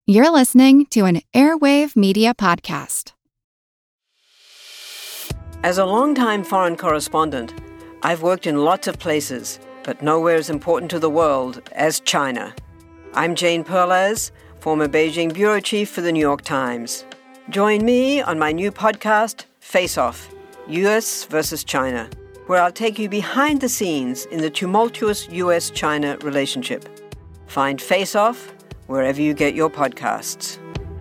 You're listening to an Airwave Media Podcast. As a longtime foreign correspondent, I've worked in lots of places, but nowhere as important to the world as China. I'm Jane Perlez, former Beijing bureau chief for the New York Times. Join me on my new podcast, Face Off, U.S. versus China, where I'll take you behind the scenes in the tumultuous U.S.-China relationship. Find Face Off wherever you get your podcasts.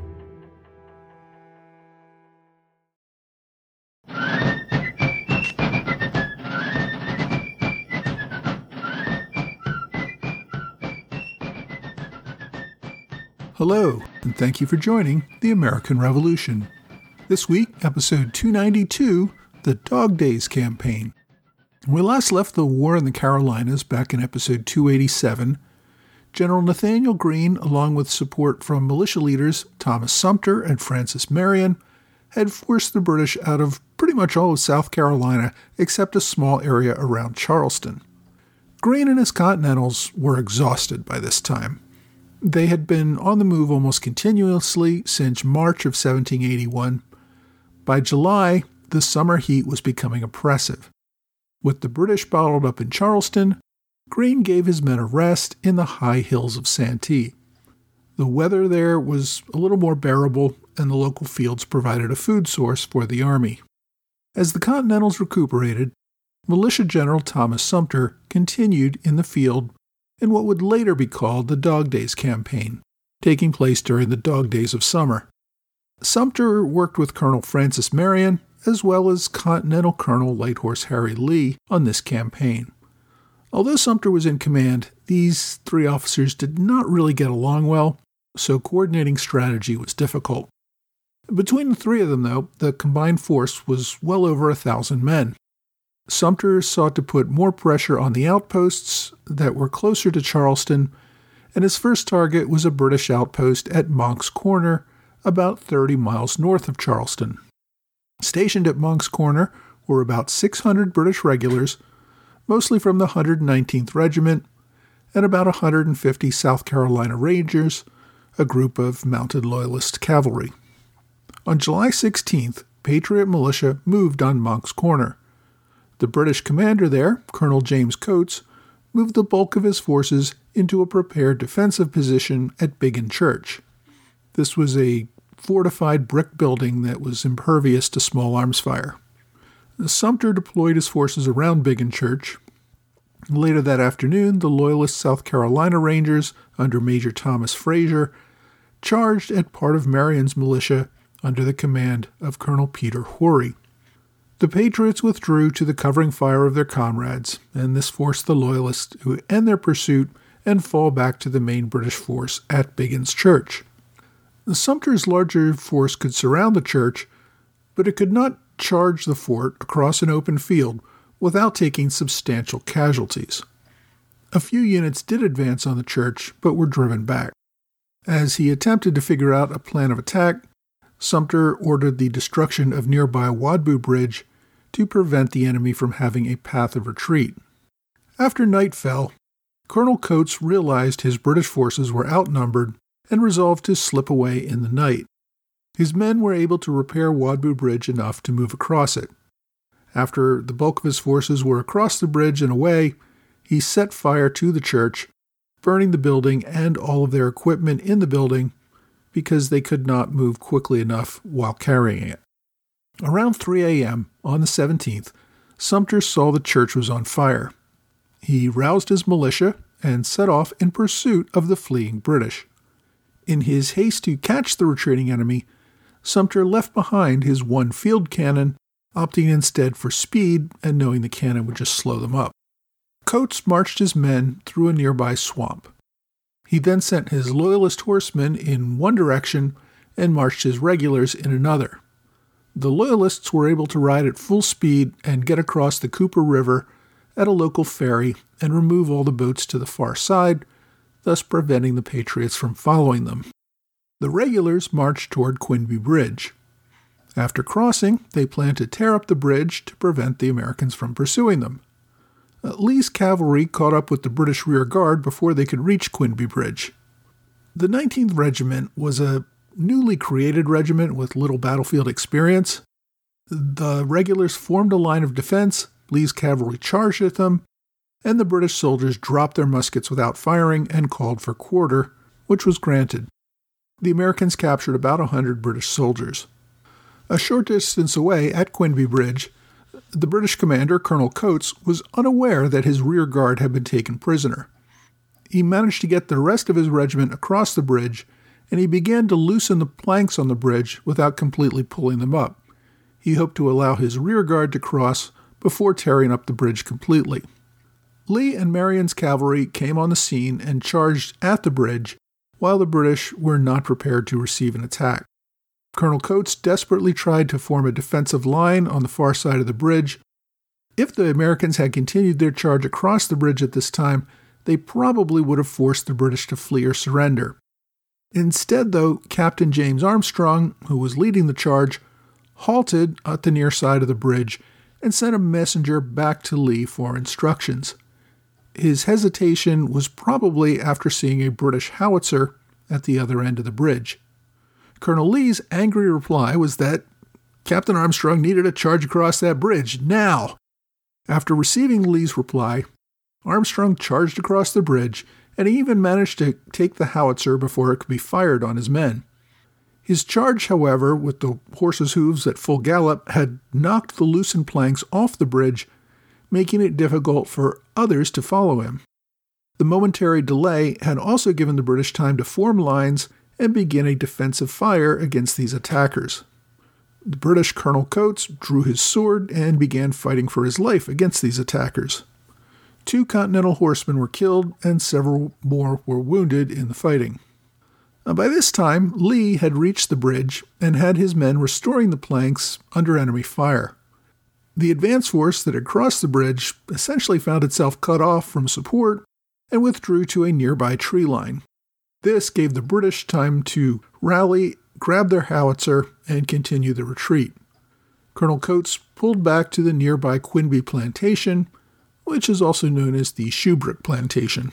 Hello, and thank you for joining The American Revolution. This week, episode 292, The Dog Days Campaign. When we last left the war in the Carolinas back in episode 287, General Nathanael Greene, along with support from militia leaders Thomas Sumter and Francis Marion, had forced the British out of pretty much all of South Carolina except a small area around Charleston. Greene and his Continentals were exhausted by this time. They had been on the move almost continuously since March of 1781. By July, the summer heat was becoming oppressive. With the British bottled up in Charleston, Greene gave his men a rest in the high hills of Santee. The weather there was a little more bearable, and the local fields provided a food source for the army. As the Continentals recuperated, Militia General Thomas Sumter continued in the field in what would later be called the Dog Days Campaign, taking place during the dog days of summer. Sumter worked with Colonel Francis Marion, as well as Continental Colonel Light Horse Harry Lee, on this campaign. Although Sumter was in command, these three officers did not really get along well, so coordinating strategy was difficult. Between the three of them, though, the combined force was well over 1,000 men. Sumter sought to put more pressure on the outposts that were closer to Charleston, and his first target was a British outpost at Monk's Corner, about 30 miles north of Charleston. Stationed at Monk's Corner were about 600 British regulars, mostly from the 119th Regiment, and about 150 South Carolina Rangers, a group of mounted Loyalist cavalry. On July 16th, Patriot militia moved on Monk's Corner. The British commander there, Colonel James Coates, moved the bulk of his forces into a prepared defensive position at Biggin Church. This was a fortified brick building that was impervious to small arms fire. Sumter deployed his forces around Biggin Church. Later that afternoon, the Loyalist South Carolina Rangers, under Major Thomas Frazier, charged at part of Marion's militia under the command of Colonel Peter Horry. The Patriots withdrew to the covering fire of their comrades, and this forced the Loyalists to end their pursuit and fall back to the main British force at Biggin's Church. Sumter's larger force could surround the church, but it could not charge the fort across an open field without taking substantial casualties. A few units did advance on the church, but were driven back. As he attempted to figure out a plan of attack, Sumter ordered the destruction of nearby Wadbu Bridge to prevent the enemy from having a path of retreat. After night fell, Colonel Coates realized his British forces were outnumbered and resolved to slip away in the night. His men were able to repair Wadbu Bridge enough to move across it. After the bulk of his forces were across the bridge and away, he set fire to the church, burning the building and all of their equipment in the building because they could not move quickly enough while carrying it. Around 3 a.m. on the 17th, Sumter saw the church was on fire. He roused his militia and set off in pursuit of the fleeing British. In his haste to catch the retreating enemy, Sumter left behind his one field cannon, opting instead for speed and knowing the cannon would just slow them up. Coates marched his men through a nearby swamp. He then sent his Loyalist horsemen in one direction and marched his regulars in another. The Loyalists were able to ride at full speed and get across the Cooper River at a local ferry and remove all the boats to the far side, thus preventing the Patriots from following them. The regulars marched toward Quinby Bridge. After crossing, they planned to tear up the bridge to prevent the Americans from pursuing them. Lee's cavalry caught up with the British rear guard before they could reach Quinby Bridge. The 19th Regiment was a newly created regiment with little battlefield experience. The regulars formed a line of defense, Lee's cavalry charged at them, and the British soldiers dropped their muskets without firing and called for quarter, which was granted. The Americans captured about 100 British soldiers. A short distance away at Quinby Bridge, the British commander, Colonel Coates, was unaware that his rear guard had been taken prisoner. He managed to get the rest of his regiment across the bridge, and he began to loosen the planks on the bridge without completely pulling them up. He hoped to allow his rear guard to cross before tearing up the bridge completely. Lee and Marion's cavalry came on the scene and charged at the bridge, while the British were not prepared to receive an attack. Colonel Coates desperately tried to form a defensive line on the far side of the bridge. If the Americans had continued their charge across the bridge at this time, they probably would have forced the British to flee or surrender. Instead, though, Captain James Armstrong, who was leading the charge, halted at the near side of the bridge and sent a messenger back to Lee for instructions. His hesitation was probably after seeing a British howitzer at the other end of the bridge. Colonel Lee's angry reply was that Captain Armstrong needed to charge across that bridge now. After receiving Lee's reply, Armstrong charged across the bridge, and he even managed to take the howitzer before it could be fired on his men. His charge, however, with the horse's hooves at full gallop, had knocked the loosened planks off the bridge, making it difficult for others to follow him. The momentary delay had also given the British time to form lines and begin a defensive fire against these attackers. The British Colonel Coates drew his sword and began fighting for his life against these attackers. 2 Continental horsemen were killed and several more were wounded in the fighting. By this time, Lee had reached the bridge and had his men restoring the planks under enemy fire. The advance force that had crossed the bridge essentially found itself cut off from support and withdrew to a nearby tree line. This gave the British time to rally, grab their howitzer, and continue the retreat. Colonel Coates pulled back to the nearby Quinby Plantation, which is also known as the Shubrick Plantation.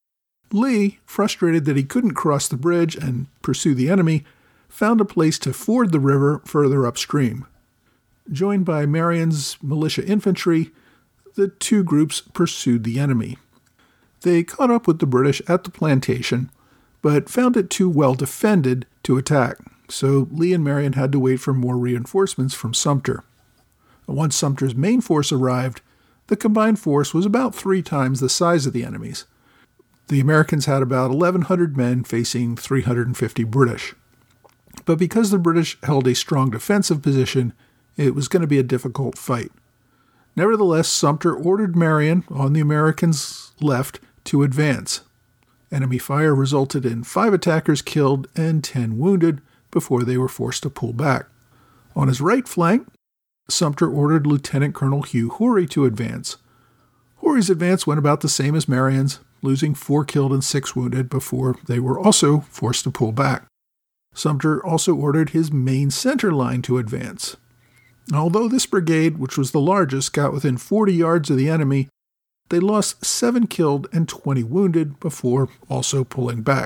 Lee, frustrated that he couldn't cross the bridge and pursue the enemy, found a place to ford the river further upstream. Joined by Marion's militia infantry, the 2 groups pursued the enemy. They caught up with the British at the plantation, but found it too well defended to attack, so Lee and Marion had to wait for more reinforcements from Sumter. Once Sumter's main force arrived, the combined force was about 3 times the size of the enemy's. The Americans had about 1,100 men facing 350 British. But because the British held a strong defensive position, it was going to be a difficult fight. Nevertheless, Sumter ordered Marion, on the Americans' left, to advance. Enemy fire resulted in 5 attackers killed and 10 wounded before they were forced to pull back. On his right flank, Sumter ordered Lieutenant Colonel Hugh Horry to advance. Horry's advance went about the same as Marion's, losing 4 killed and 6 wounded before they were also forced to pull back. Sumter also ordered his main center line to advance. Although this brigade, which was the largest, got within 40 yards of the enemy, they lost 7 killed and 20 wounded before also pulling back.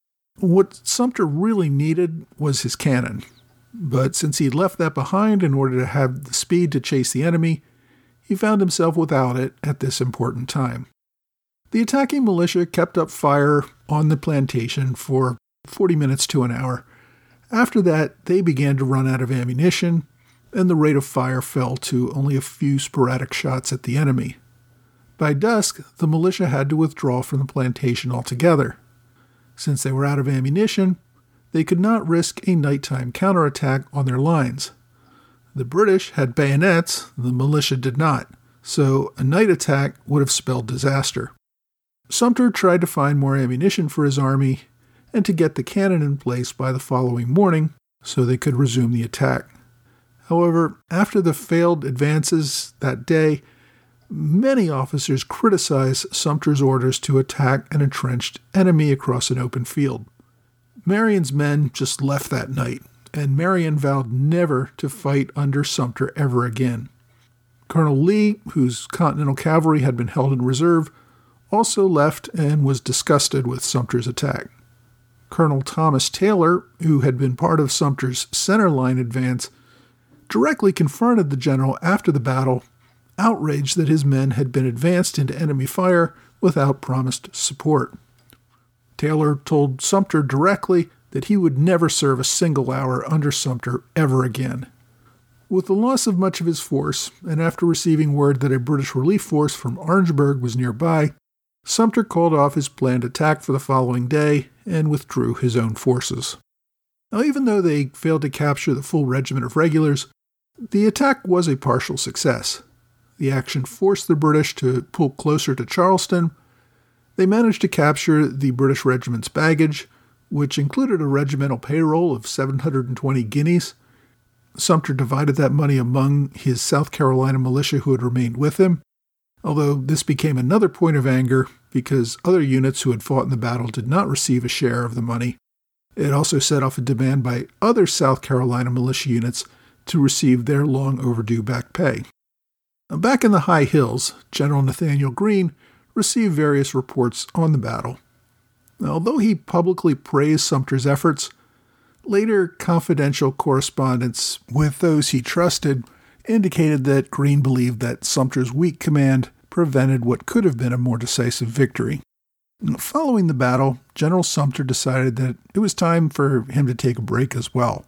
What Sumter really needed was his cannon, but since he'd left that behind in order to have the speed to chase the enemy, he found himself without it at this important time. The attacking militia kept up fire on the plantation for 40 minutes to an hour. After that, they began to run out of ammunition, and the rate of fire fell to only a few sporadic shots at the enemy. By dusk, the militia had to withdraw from the plantation altogether. Since they were out of ammunition, they could not risk a nighttime counterattack on their lines. The British had bayonets, the militia did not, so a night attack would have spelled disaster. Sumter tried to find more ammunition for his army and to get the cannon in place by the following morning so they could resume the attack. However, after the failed advances that day, many officers criticized Sumter's orders to attack an entrenched enemy across an open field. Marion's men just left that night, and Marion vowed never to fight under Sumter ever again. Colonel Lee, whose Continental Cavalry had been held in reserve, also left and was disgusted with Sumter's attack. Colonel Thomas Taylor, who had been part of Sumter's center line advance, directly confronted the general after the battle, outraged that his men had been advanced into enemy fire without promised support. Taylor told Sumter directly that he would never serve a single hour under Sumter ever again. With the loss of much of his force, and after receiving word that a British relief force from Orangeburg was nearby, Sumter called off his planned attack for the following day and withdrew his own forces. Now, even though they failed to capture the full regiment of regulars, the attack was a partial success. The action forced the British to pull closer to Charleston. They managed to capture the British regiment's baggage, which included a regimental payroll of 720 guineas. Sumter divided that money among his South Carolina militia who had remained with him, although this became another point of anger because other units who had fought in the battle did not receive a share of the money. It also set off a demand by other South Carolina militia units to receive their long overdue back pay. Back in the high hills, General Nathanael Greene received various reports on the battle. Although he publicly praised Sumter's efforts, later confidential correspondence with those he trusted indicated that Greene believed that Sumter's weak command prevented what could have been a more decisive victory. Following the battle, General Sumter decided that it was time for him to take a break as well.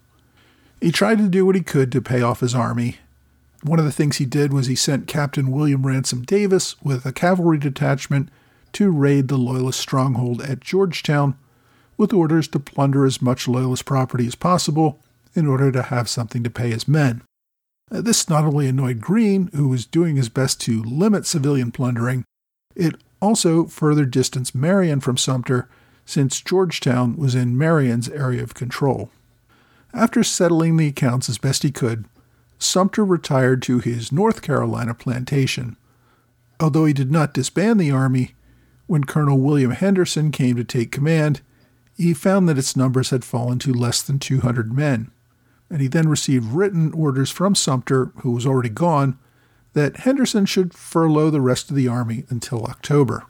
He tried to do what he could to pay off his army. One of the things he did was he sent Captain William Ransom Davis with a cavalry detachment to raid the Loyalist stronghold at Georgetown, with orders to plunder as much Loyalist property as possible in order to have something to pay his men. This not only annoyed Greene, who was doing his best to limit civilian plundering, it also further distanced Marion from Sumter, since Georgetown was in Marion's area of control. After settling the accounts as best he could, Sumter retired to his North Carolina plantation. Although he did not disband the army, when Colonel William Henderson came to take command, he found that its numbers had fallen to less than 200 men, and he then received written orders from Sumter, who was already gone, that Henderson should furlough the rest of the army until October.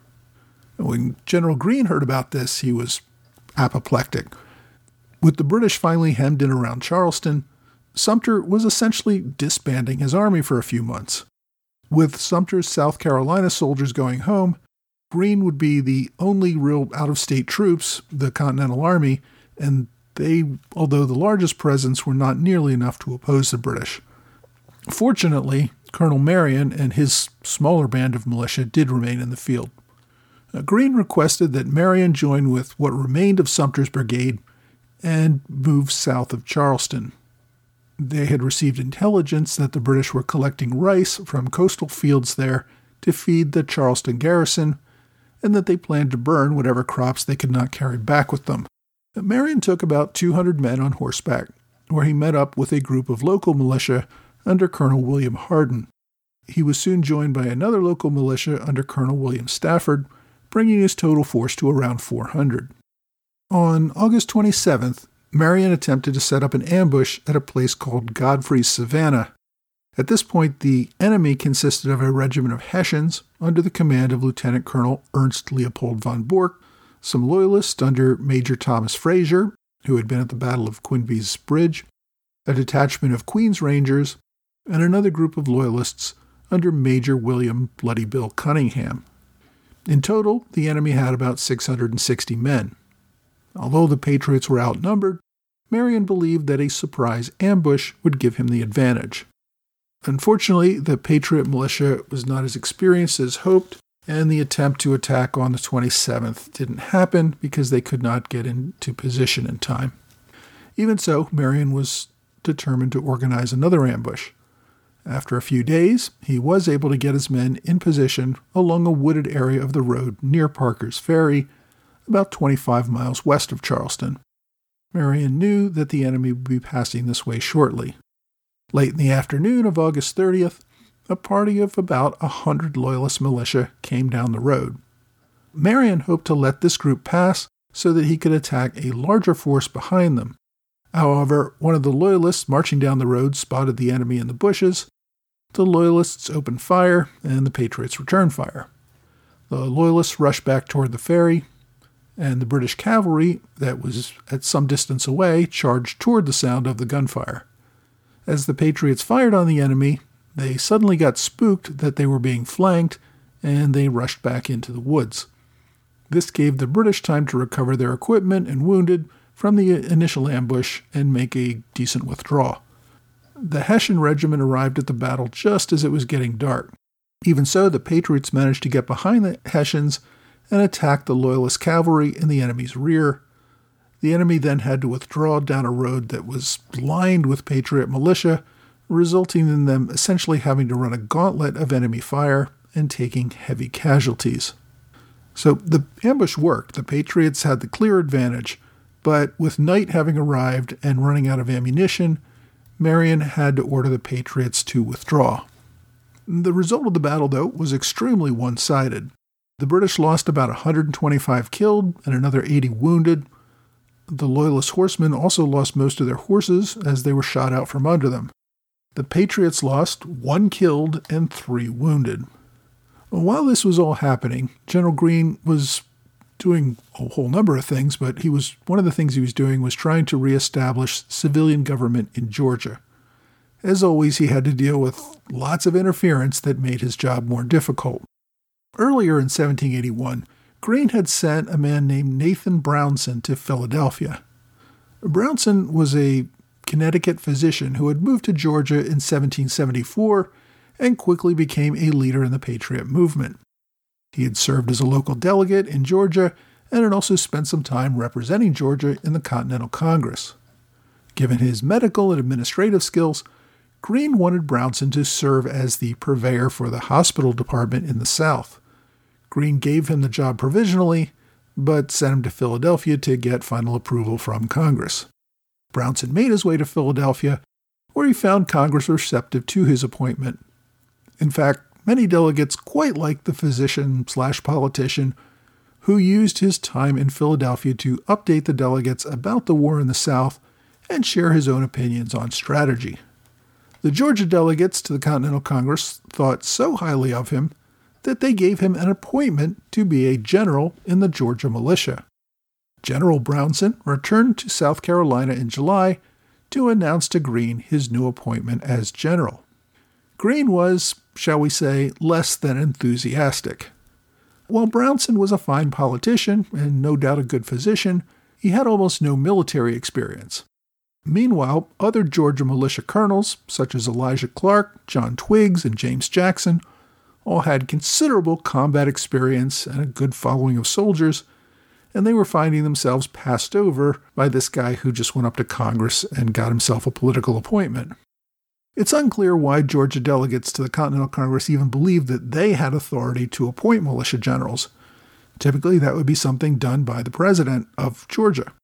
When General Greene heard about this, he was apoplectic. With the British finally hemmed in around Charleston, Sumter was essentially disbanding his army for a few months. With Sumter's South Carolina soldiers going home, Greene would be the only real out-of-state troops, the Continental Army, and they, although the largest presence, were not nearly enough to oppose the British. Fortunately, Colonel Marion and his smaller band of militia did remain in the field. Greene requested that Marion join with what remained of Sumter's brigade and move south of Charleston. They had received intelligence that the British were collecting rice from coastal fields there to feed the Charleston garrison, and that they planned to burn whatever crops they could not carry back with them. Marion took about 200 men on horseback, where he met up with a group of local militia under Colonel William Hardin. He was soon joined by another local militia under Colonel William Stafford, bringing his total force to around 400. On August 27th, Marion attempted to set up an ambush at a place called Godfrey's Savannah. At this point, the enemy consisted of a regiment of Hessians under the command of Lieutenant Colonel Ernst Leopold von Bork, some Loyalists under Major Thomas Frazier, who had been at the Battle of Quinby's Bridge, a detachment of Queen's Rangers, and another group of Loyalists under Major William Bloody Bill Cunningham. In total, the enemy had about 660 men. Although the Patriots were outnumbered, Marion believed that a surprise ambush would give him the advantage. Unfortunately, the Patriot militia was not as experienced as hoped, and the attempt to attack on the 27th didn't happen because they could not get into position in time. Even so, Marion was determined to organize another ambush. After a few days, he was able to get his men in position along a wooded area of the road near Parker's Ferry, about 25 miles west of Charleston. Marion knew that the enemy would be passing this way shortly. Late in the afternoon of August 30th, a party of about 100 Loyalist militia came down the road. Marion hoped to let this group pass so that he could attack a larger force behind them. However, one of the Loyalists marching down the road spotted the enemy in the bushes. The Loyalists opened fire, and the Patriots returned fire. The Loyalists rushed back toward the ferry. and the British cavalry that was at some distance away charged toward the sound of the gunfire. As the Patriots fired on the enemy, they suddenly got spooked that they were being flanked, and they rushed back into the woods. This gave the British time to recover their equipment and wounded from the initial ambush and make a decent withdrawal. The Hessian regiment arrived at the battle just as it was getting dark. Even so, the Patriots managed to get behind the Hessians and attack the Loyalist cavalry in the enemy's rear. The enemy then had to withdraw down a road that was lined with Patriot militia, resulting in them essentially having to run a gauntlet of enemy fire and taking heavy casualties. So the ambush worked. The Patriots had the clear advantage, but with night having arrived and running out of ammunition, Marion had to order the Patriots to withdraw. The result of the battle, though, was extremely one-sided. The British lost about 125 killed and another 80 wounded. The Loyalist horsemen also lost most of their horses as they were shot out from under them. The Patriots lost 1 killed and 3 wounded. While this was all happening, General Greene was doing a whole number of things, but one of the things he was doing was trying to reestablish civilian government in Georgia. As always, he had to deal with lots of interference that made his job more difficult. Earlier in 1781, Greene had sent a man named Nathan Brownson to Philadelphia. Brownson was a Connecticut physician who had moved to Georgia in 1774 and quickly became a leader in the Patriot movement. He had served as a local delegate in Georgia and had also spent some time representing Georgia in the Continental Congress. Given his medical and administrative skills, Greene wanted Brownson to serve as the purveyor for the hospital department in the South. Greene gave him the job provisionally, but sent him to Philadelphia to get final approval from Congress. Brownson made his way to Philadelphia, where he found Congress receptive to his appointment. In fact, many delegates quite liked the physician/politician who used his time in Philadelphia to update the delegates about the war in the South and share his own opinions on strategy. The Georgia delegates to the Continental Congress thought so highly of him that they gave him an appointment to be a general in the Georgia militia. General Brownson returned to South Carolina in July to announce to Greene his new appointment as general. Greene was, shall we say, less than enthusiastic. While Brownson was a fine politician and no doubt a good physician, he had almost no military experience. Meanwhile, other Georgia militia colonels, such as Elijah Clark, John Twiggs, and James Jackson, all had considerable combat experience and a good following of soldiers, and they were finding themselves passed over by this guy who just went up to Congress and got himself a political appointment. It's unclear why Georgia delegates to the Continental Congress even believed that they had authority to appoint militia generals. Typically, that would be something done by the president of Georgia.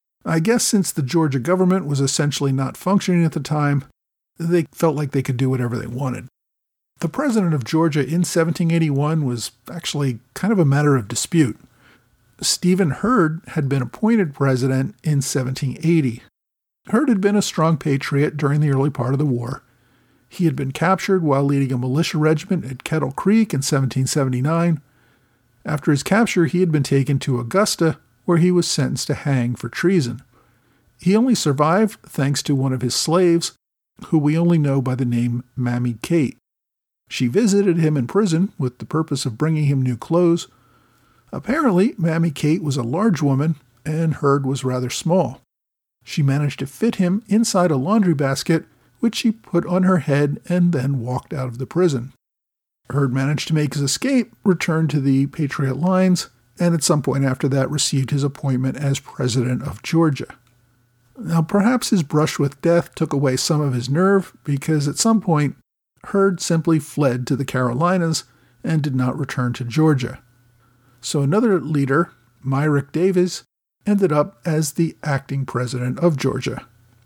I guess since the Georgia government was essentially not functioning at the time, they felt like they could do whatever they wanted. The president of Georgia in 1781 was actually kind of a matter of dispute. Stephen Hurd had been appointed president in 1780. Hurd had been a strong patriot during the early part of the war. He had been captured while leading a militia regiment at Kettle Creek in 1779. After his capture, he had been taken to Augusta, where he was sentenced to hang for treason. He only survived thanks to one of his slaves, who we only know by the name Mammy Kate. She visited him in prison with the purpose of bringing him new clothes. Apparently, Mammy Kate was a large woman, and Hurd was rather small. She managed to fit him inside a laundry basket, which she put on her head and then walked out of the prison. Hurd managed to make his escape, returned to the Patriot lines, and at some point after that received his appointment as president of Georgia. Now, perhaps his brush with death took away some of his nerve, because at some point, Hurd simply fled to the Carolinas and did not return to Georgia. So another leader, Myrick Davis, ended up as the acting president of Georgia.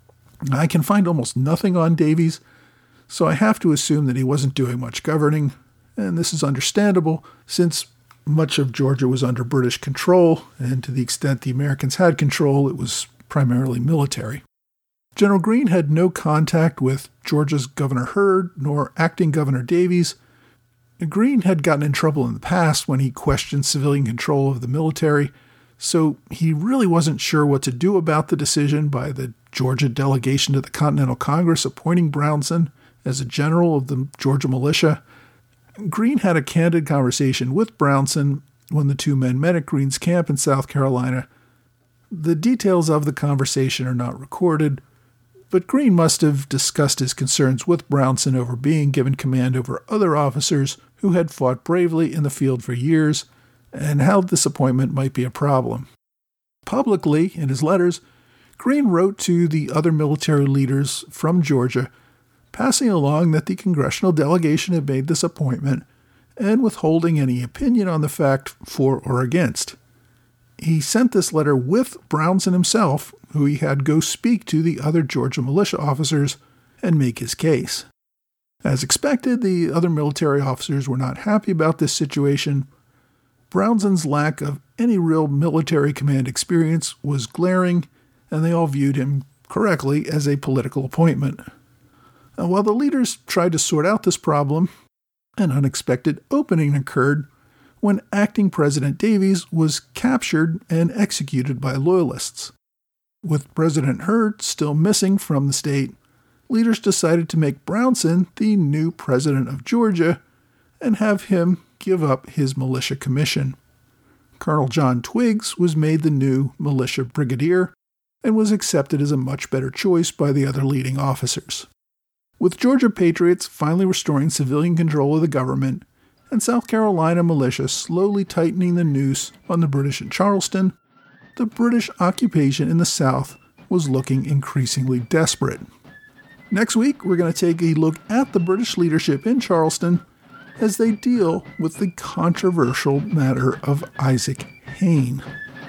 I can find almost nothing on Davies, so I have to assume that he wasn't doing much governing, and this is understandable since much of Georgia was under British control, and to the extent the Americans had control, it was primarily military. General Greene had no contact with Georgia's Governor Hurd nor acting Governor Davies. Greene had gotten in trouble in the past when he questioned civilian control of the military, So he really wasn't sure what to do about the decision by the Georgia delegation to the Continental Congress appointing Brownson as a general of the Georgia militia. Greene had a candid conversation with Brownson when the two men met at Greene's camp in South Carolina. The details of the conversation are not recorded, but Greene must have discussed his concerns with Brownson over being given command over other officers who had fought bravely in the field for years, and how disappointment might be a problem. Publicly, in his letters, Greene wrote to the other military leaders from Georgia, passing along that the congressional delegation had made this appointment and withholding any opinion on the fact for or against. He sent this letter with Brownson himself, who he had go speak to the other Georgia militia officers and make his case. As expected, the other military officers were not happy about this situation. Brownson's lack of any real military command experience was glaring, and they all viewed him correctly as a political appointment. While the leaders tried to sort out this problem, an unexpected opening occurred when acting President Davies was captured and executed by Loyalists. With President Hurd still missing from the state, leaders decided to make Brownson the new president of Georgia and have him give up his militia commission. Colonel John Twiggs was made the new militia brigadier and was accepted as a much better choice by the other leading officers. With Georgia patriots finally restoring civilian control of the government and South Carolina militia slowly tightening the noose on the British in Charleston, the British occupation in the South was looking increasingly desperate. Next week, we're going to take a look at the British leadership in Charleston as they deal with the controversial matter of Isaac Hayne.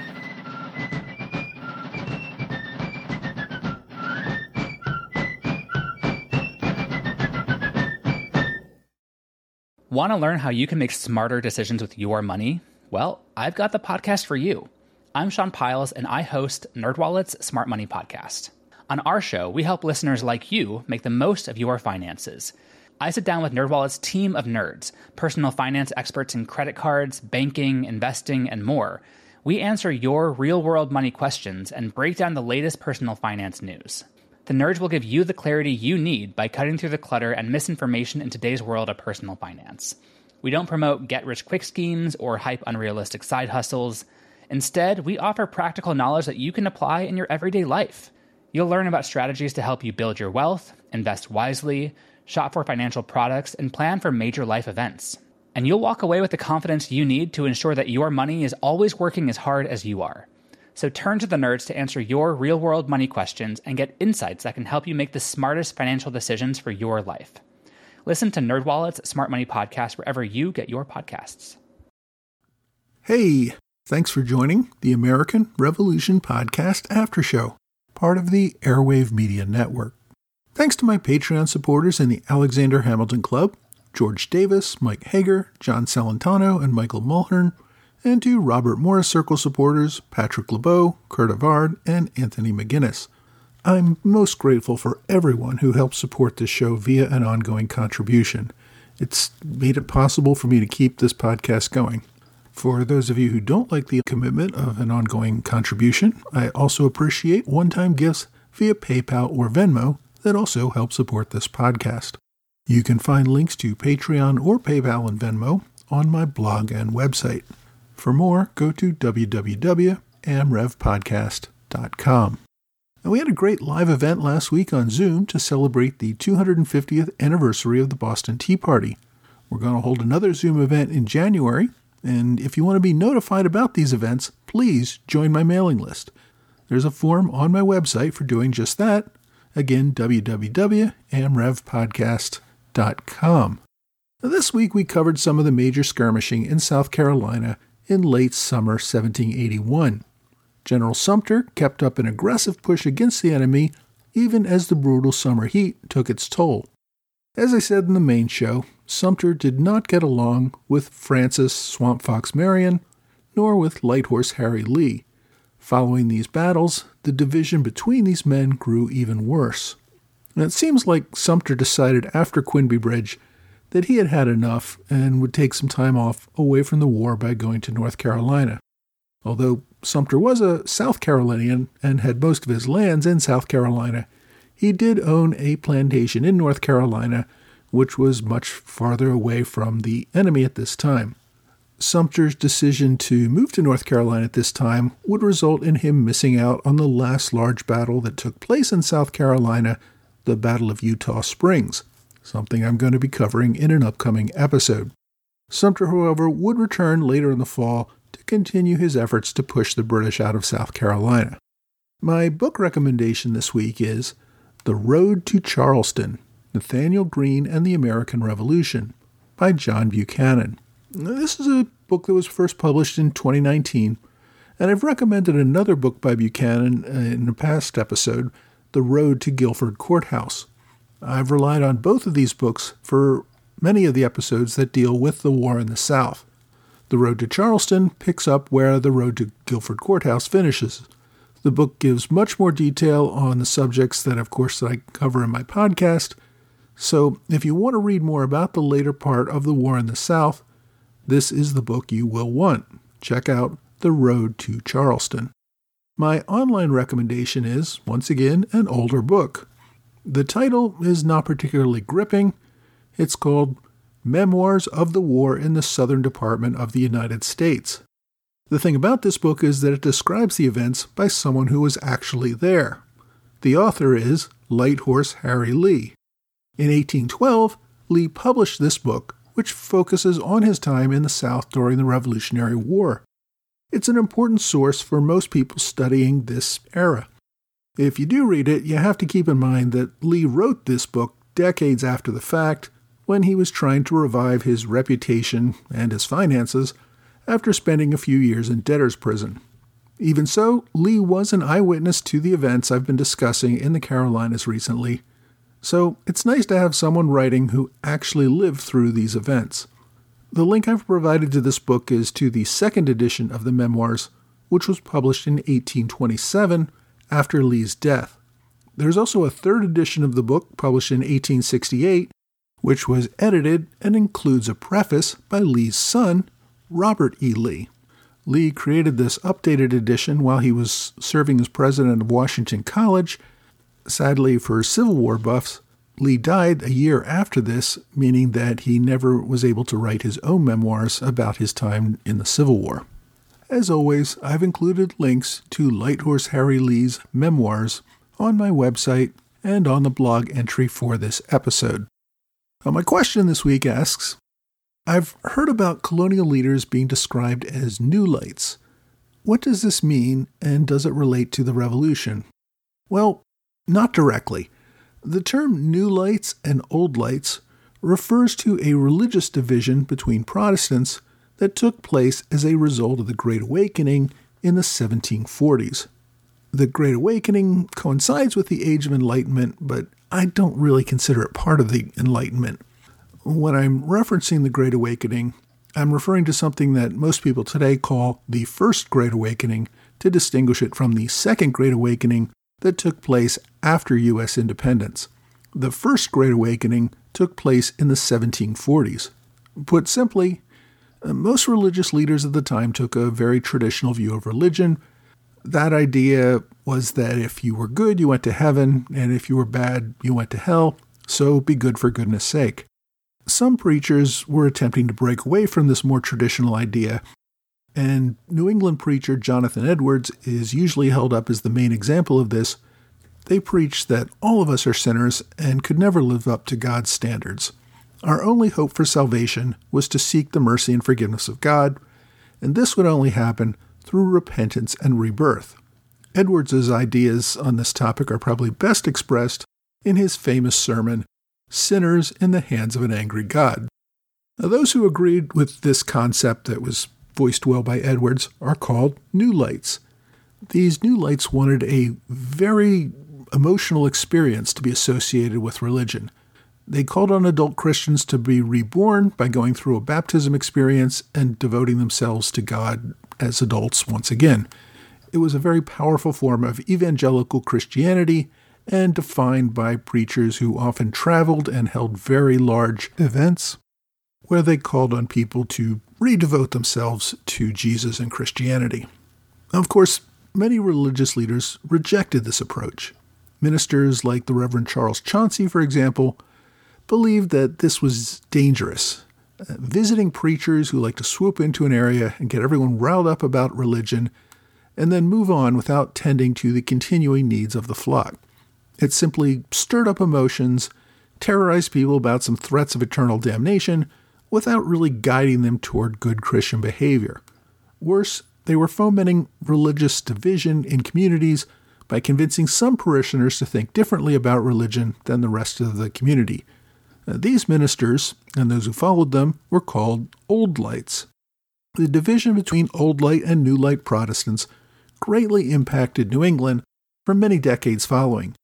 Want to learn how you can make smarter decisions with your money? Well, I've got the podcast for you. I'm Sean Piles, and I host NerdWallet's Smart Money Podcast. On our show, we help listeners like you make the most of your finances. I sit down with NerdWallet's team of nerds, personal finance experts in credit cards, banking, investing, and more. We answer your real-world money questions and break down the latest personal finance news. The nerds will give you the clarity you need by cutting through the clutter and misinformation in today's world of personal finance. We don't promote get-rich-quick schemes or hype unrealistic side hustles. Instead, we offer practical knowledge that you can apply in your everyday life. You'll learn about strategies to help you build your wealth, invest wisely, shop for financial products, and plan for major life events. And you'll walk away with the confidence you need to ensure that your money is always working as hard as you are. So turn to the nerds to answer your real-world money questions and get insights that can help you make the smartest financial decisions for your life. Listen to NerdWallet's Smart Money Podcast wherever you get your podcasts. Hey, thanks for joining the American Revolution Podcast After Show, part of the Airwave Media Network. Thanks to my Patreon supporters in the Alexander Hamilton Club, George Davis, Mike Hager, John Celentano, and Michael Mulhern, and to Robert Morris Circle supporters Patrick LeBeau, Kurt Avard, and Anthony McGinnis. I'm most grateful for everyone who helps support this show via an ongoing contribution. It's made it possible for me to keep this podcast going. For those of you who don't like the commitment of an ongoing contribution, I also appreciate one-time gifts via PayPal or Venmo that also help support this podcast. You can find links to Patreon or PayPal and Venmo on my blog and website. For more, go to www.amrevpodcast.com. And we had a great live event last week on Zoom to celebrate the 250th anniversary of the Boston Tea Party. We're going to hold another Zoom event in January, and if you want to be notified about these events, please join my mailing list. There's a form on my website for doing just that. Again, www.amrevpodcast.com. Now, this week we covered some of the major skirmishing in South Carolina in late summer 1781. General Sumter kept up an aggressive push against the enemy even as the brutal summer heat took its toll. As I said in the main show, Sumter did not get along with Francis Swamp Fox Marion, nor with Light Horse Harry Lee. Following these battles, the division between these men grew even worse. And it seems like Sumter decided after Quinby Bridge that he had had enough and would take some time off away from the war by going to North Carolina. Although Sumter was a South Carolinian and had most of his lands in South Carolina, he did own a plantation in North Carolina, which was much farther away from the enemy at this time. Sumter's decision to move to North Carolina at this time would result in him missing out on the last large battle that took place in South Carolina, the Battle of Eutaw Springs, something I'm going to be covering in an upcoming episode. Sumter, however, would return later in the fall to continue his efforts to push the British out of South Carolina. My book recommendation this week is The Road to Charleston, Nathanael Greene and the American Revolution by John Buchanan. Now, this is a book that was first published in 2019, and I've recommended another book by Buchanan in a past episode, The Road to Guilford Courthouse. I've relied on both of these books for many of the episodes that deal with the war in the South. The Road to Charleston picks up where The Road to Guilford Courthouse finishes. The book gives much more detail on the subjects that I cover in my podcast, so if you want to read more about the later part of the war in the South, this is the book you will want. Check out The Road to Charleston. My online recommendation is, once again, an older book. The title is not particularly gripping. It's called Memoirs of the War in the Southern Department of the United States. The thing about this book is that it describes the events by someone who was actually there. The author is Light Horse Harry Lee. In 1812, Lee published this book, which focuses on his time in the South during the Revolutionary War. It's an important source for most people studying this era. If you do read it, you have to keep in mind that Lee wrote this book decades after the fact, when he was trying to revive his reputation and his finances after spending a few years in debtor's prison. Even so, Lee was an eyewitness to the events I've been discussing in the Carolinas recently, so it's nice to have someone writing who actually lived through these events. The link I've provided to this book is to the second edition of the memoirs, which was published in 1827 after Lee's death. There's also a third edition of the book published in 1868, which was edited and includes a preface by Lee's son, Robert E. Lee. Lee created this updated edition while he was serving as president of Washington College. Sadly for Civil War buffs, Lee died a year after this, meaning that he never was able to write his own memoirs about his time in the Civil War. As always, I've included links to Light Horse Harry Lee's memoirs on my website and on the blog entry for this episode. Now, my question this week asks, I've heard about colonial leaders being described as new lights. What does this mean, and does it relate to the Revolution? Well, not directly. The term new lights and old lights refers to a religious division between Protestants that took place as a result of the Great Awakening in the 1740s. The Great Awakening coincides with the Age of Enlightenment, but I don't really consider it part of the Enlightenment. When I'm referencing the Great Awakening, I'm referring to something that most people today call the First Great Awakening to distinguish it from the Second Great Awakening that took place after U.S. independence. The First Great Awakening took place in the 1740s. Put simply, most religious leaders at the time took a very traditional view of religion. That idea was that if you were good, you went to heaven, and if you were bad, you went to hell, so be good for goodness sake. Some preachers were attempting to break away from this more traditional idea, and New England preacher Jonathan Edwards is usually held up as the main example of this. They preach that all of us are sinners and could never live up to God's standards. Our only hope for salvation was to seek the mercy and forgiveness of God, and this would only happen through repentance and rebirth. Edwards' ideas on this topic are probably best expressed in his famous sermon, Sinners in the Hands of an Angry God. Now, those who agreed with this concept that was voiced well by Edwards are called New Lights. These New Lights wanted a very emotional experience to be associated with religion. They called on adult Christians to be reborn by going through a baptism experience and devoting themselves to God as adults once again. It was a very powerful form of evangelical Christianity and defined by preachers who often traveled and held very large events where they called on people to redevote themselves to Jesus and Christianity. Of course, many religious leaders rejected this approach. Ministers like the Reverend Charles Chauncey, for example, believed that this was dangerous. Visiting preachers who like to swoop into an area and get everyone riled up about religion and then move on without tending to the continuing needs of the flock. It simply stirred up emotions, terrorized people about some threats of eternal damnation without really guiding them toward good Christian behavior. Worse, they were fomenting religious division in communities by convincing some parishioners to think differently about religion than the rest of the community. These ministers, and those who followed them, were called Old Lights. The division between Old Light and New Light Protestants greatly impacted New England for many decades following.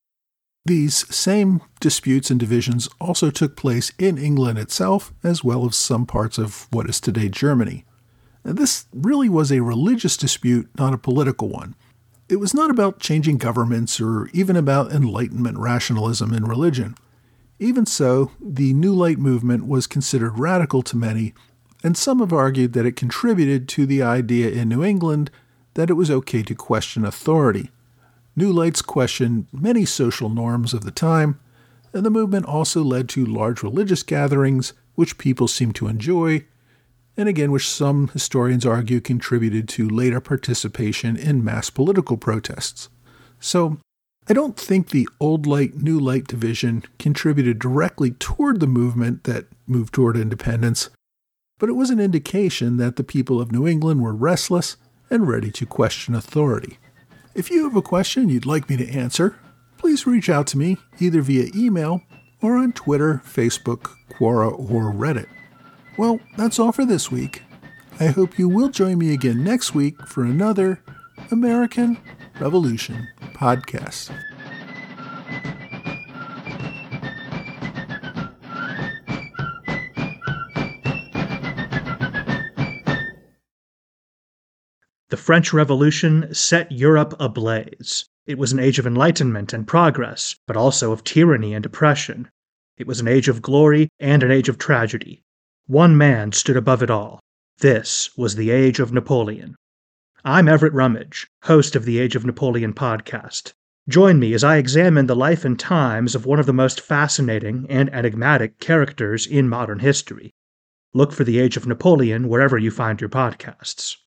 These same disputes and divisions also took place in England itself, as well as some parts of what is today Germany. And this really was a religious dispute, not a political one. It was not about changing governments or even about Enlightenment rationalism in religion. Even so, the New Light movement was considered radical to many, and some have argued that it contributed to the idea in New England that it was okay to question authority. New Lights questioned many social norms of the time, and the movement also led to large religious gatherings, which people seemed to enjoy, and again, which some historians argue contributed to later participation in mass political protests. So, I don't think the Old Light, New Light division contributed directly toward the movement that moved toward independence, but it was an indication that the people of New England were restless and ready to question authority. If you have a question you'd like me to answer, please reach out to me either via email or on Twitter, Facebook, Quora, or Reddit. Well, that's all for this week. I hope you will join me again next week for another American Revolution podcast. The French Revolution set Europe ablaze. It was an age of enlightenment and progress, but also of tyranny and oppression. It was an age of glory and an age of tragedy. One man stood above it all. This was the Age of Napoleon. I'm Everett Rummage, host of the Age of Napoleon podcast. Join me as I examine the life and times of one of the most fascinating and enigmatic characters in modern history. Look for the Age of Napoleon wherever you find your podcasts.